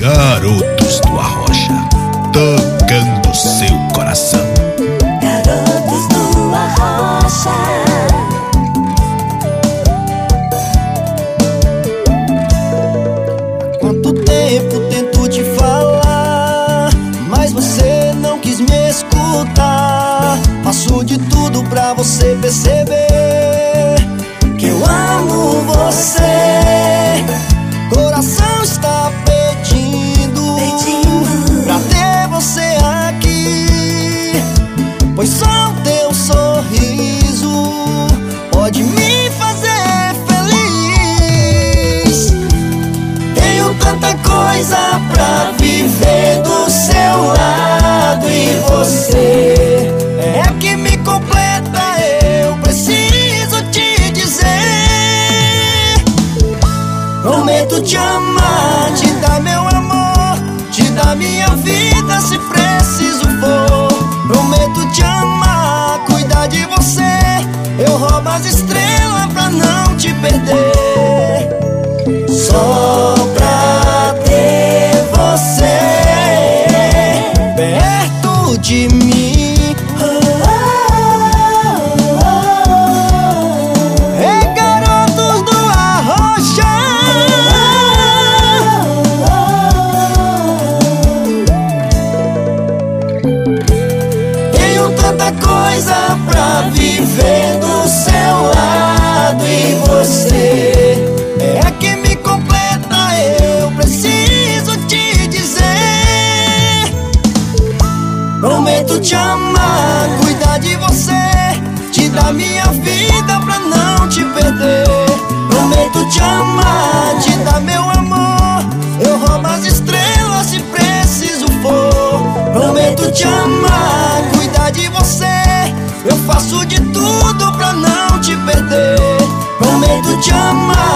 Garotos do Arrocha, tocando seu coração. Garotos do Arrocha. Há quanto tempo tento te falar, mas você não quis me escutar. Faço de tudo pra você perceber que eu amo você. Coração está pedindo pra ter você aqui, pois só o teu sorriso pode me fazer feliz. Tenho tanta coisa pra viver do seu lado, e você é a que me completa. Eu preciso te dizer: prometo te amar, te dar meu amor, te dar minha vida se preciso for. Prometo te amar, cuidar de você. Eu roubo as estrelas pra não te perder, só pra ter você perto de mim. Tanta coisa pra viver do seu lado, e você é a que me completa. Eu preciso te dizer: prometo te amar, cuidar de você, te dar minha vida pra não te perder. Prometo te amar, te dar meu amor. Eu roubo as estrelas se preciso for. Prometo te amar, cuidar de você. Eu faço de tudo pra não te perder. Prometo te amar.